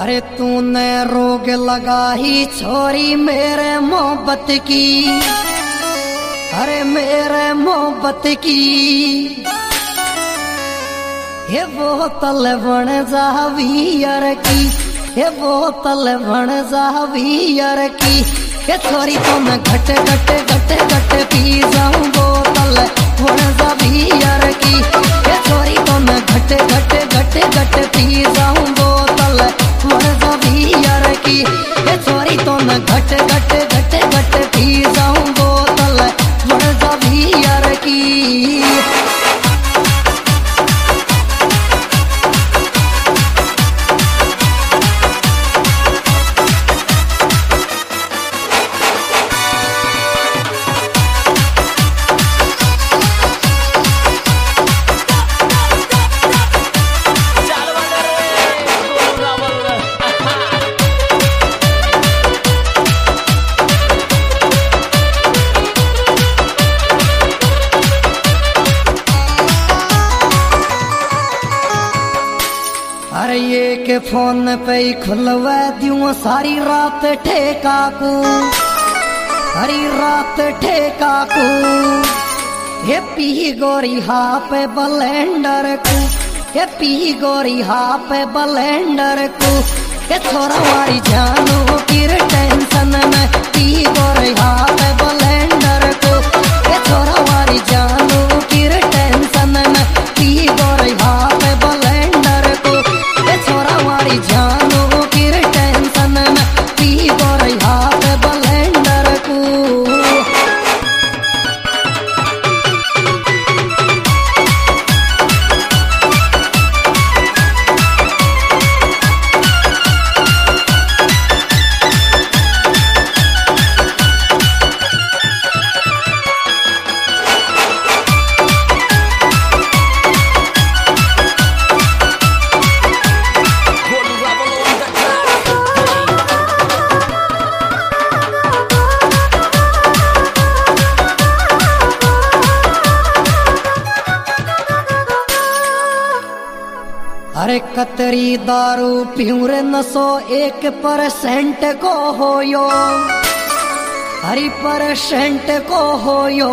अरे तूने रोग लगाई छोरी मेरे मोहब्बत की, अरे मेरे मोहब्बत की। ये बोतल बन जावी यार की, ये बोतल बन जावी यार की। ये छोरी तो मैं घट घट घट घट पी जाऊं बोतल बन जावी यार की। ये छोरी तो मैं घट घट घट घट पी जाऊं बोतल बन जावी यार की। ये छोरी तो मैं घट घट घट घट पी जाऊं बोतल बन जावी यार की। अरे ये के फोन पे ही खुलवा दूं सारी रात ठेका को, हरी रात ठेका को। ये पी गोरी हाँ पे बलेंडर को, ये पी गोरी हाँ पे बलेंडर को। ये छोरा वारी जानू की टेंशन में पी गोरी हाँ पे बलेंडर को। ये छोरा वारी जानू की टेंशन में पी गोरी हाँ पे बलेंडर को। जानू की टेंशन में पी गोरी हाथ बलेंडर को। अरे कतरी दारू पीऊं रे नशो 1% को होयो, हरी परसेंट को होयो।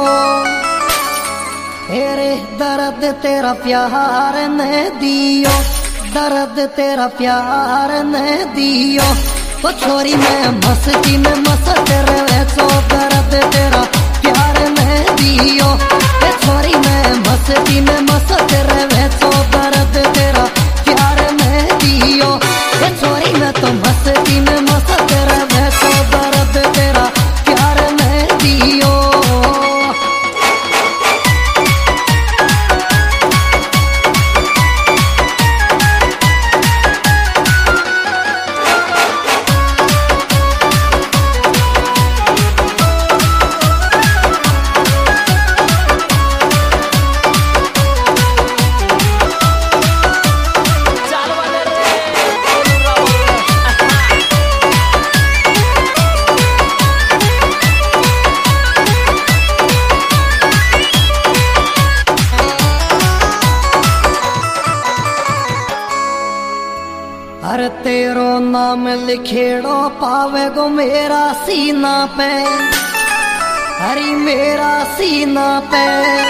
तेरे दर्द तेरा प्यार ने दियो, दर्द तेरा प्यार ने दियो। वो छोरी में मस्ती में मस्त रहे सो दर्द तेरा प्यार ने दियो। ये छोरी में मस्ती में मस्त रहे सो दर्द तेरा प्यार में दियो। ये छोरी में तो मस्ती में मस्त रहे सो दर्द तेरा प्यार में दियो। हर तेरो नाम लिखेड़ो पावे गो मेरा सीना पे, हरी मेरा सीना पे।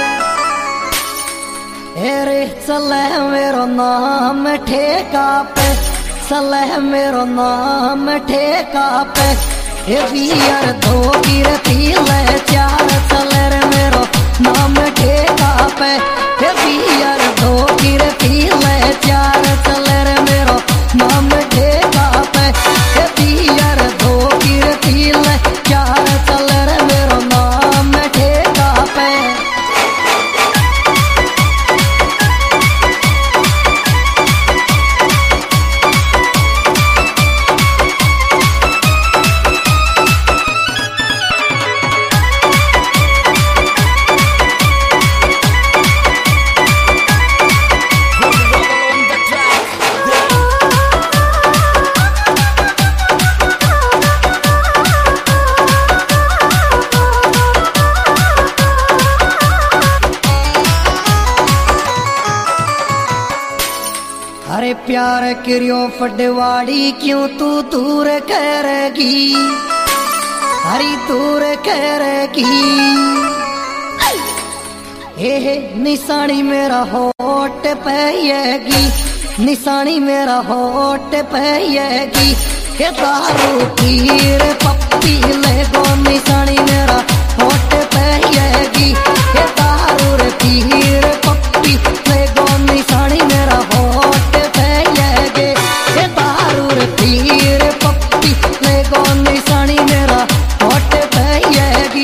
अरे चले मेरो नाम ठेका पे, चले मेरो नाम ठेका पे। ये बियर दो गिर पी ले चार चले रे मेरो नाम ठेका पे। ये बियर दो गिर पी ले चार चले रे मेरो नाम ठेका पे। ये बियर दो गिर पी ले चार चले रे मेरो नाम ठेका पे। अरे प्यार करियो फटवाड़ी क्यों तू दूर करेगी, हरी दूर करेगी। हे निशानी मेरा होठ पेगी, निशानी मेरा होठ पेगी। के दारू पीर पप्पी ले गो निशानी मेरा होठ पेगी। के दारू रे पीर पप्पी ले गो निशानी मेरा होठ पेगी। के दारू रे पीर पप्पी ले गो निशानी मेरा होठ पेगी।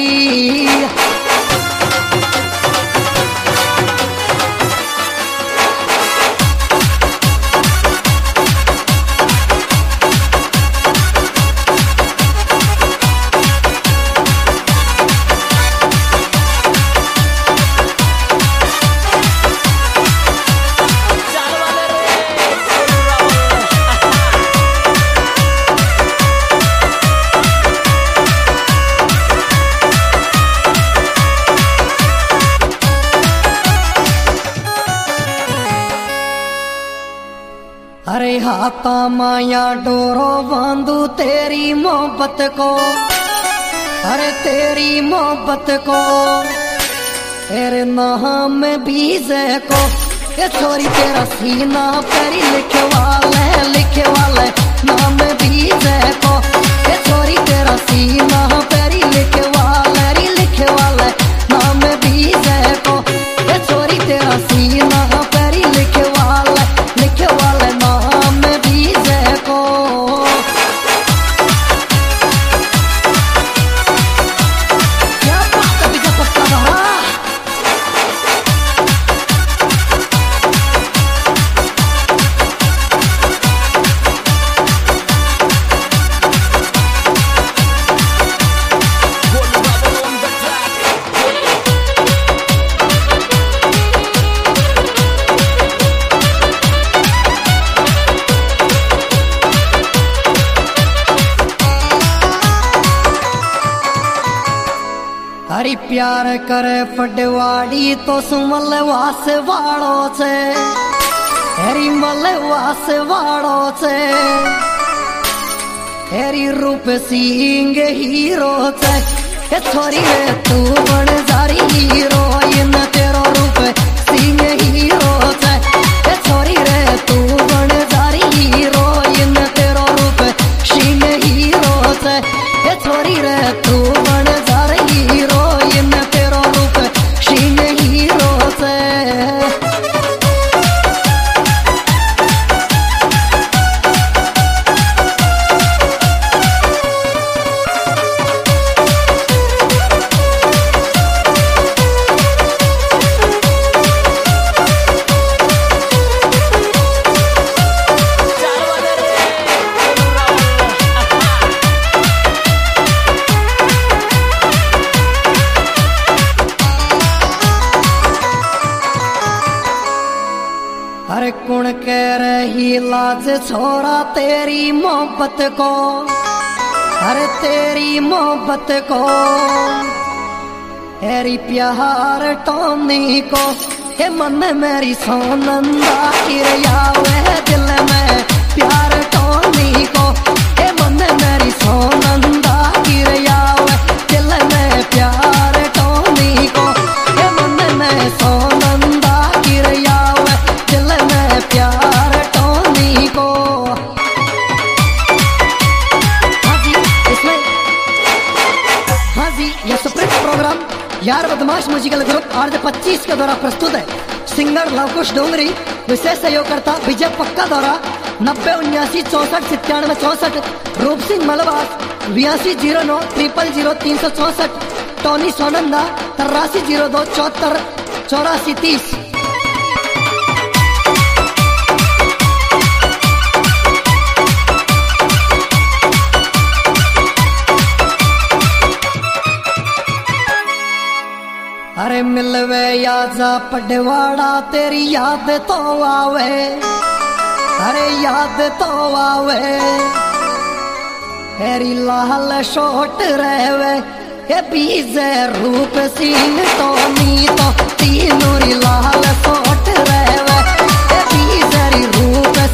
अरे हाथा माया डोरो बांधू तेरी मोहब्बत को, अरे तेरी मोहब्बत को। तेरे नाम बीजे को ये छोरी तेरा सीना पेरी लिखे वाले नाम बीजे को। ये छोरी तेरा सीना पेरी लिखे वाले नाम बीजे को। ये छोरी तेरा सीना पेरी लिखे वाले नाम बीजे को। क्या बात है बीजा पक्का रहा। हरी प्यार करे फटवाड़ी तो सुमल वास वाड़ो से, हरी मल वास वाड़ो से। हरी रूप सिंह हीरो से ये छोरी रे तू बन जारी हीरो। इन तेरो रूप सिंह हीरो से ये छोरी रे तू बन जारी हीरो। इन तेरो रूप सिंह हीरो से ये छोरी रे तू बन जारी हीरो। इन तेरो रूप सिंह हीरो से। अरे कुण कह रही लाज छोरा तेरी मोहब्बत को, अरे तेरी मोहब्बत को। तेरी प्यार टोनी को हे मन मेरी सोनंदा किरयावे दिल में प्यार टोनी को। हे मन मेरी सोनंदा किरयावे दिल में प्यार टोनी को। हे मन में सोनंदा किरयावे दिल में प्यार टोनी को। हाँ जी, इसमें हाँ जी यह सुप्रीत प्रोग्राम यार बदमाश म्यूजिकल ग्रुप RJ25 के द्वारा प्रस्तुत है। सिंगर लवकुश डोंगरी, विशेष सहयोगकर्ता विजय पक्का द्वारा 90 79 64 97 64। रूप सिंह मलवास 82 09 000 364। टोनी सोनंदा 83 02 74 84 30। अरे मिलवे याजा पडवाड़ा तेरी याद तो आवे, अरे याद तो आवे। तेरी लाल शोट रहवे ये बीजे रूप सिंह टोनी तो तीनों लाल शोट रहवे ये बीजे रूप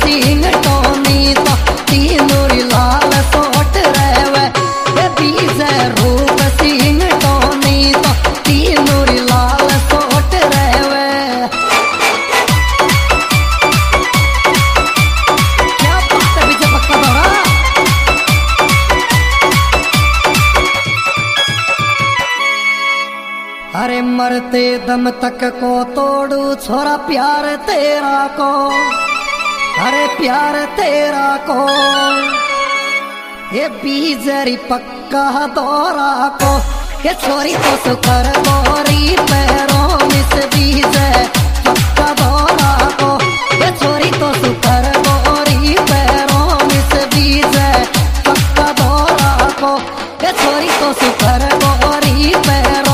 मरते दम तक को तोड़ू छोरा प्यार तेरा को, अरे प्यार तेरा को। ये बीजरी पक्का दौरा को, ये छोरी तो सुकर गोरी पैरों में से बीज पक्का दौरा को। ये छोरी तो सुकर गोरी पैरों में से बीज पक्का दौरा को। ये छोरी तो सुकर गोरी पैरों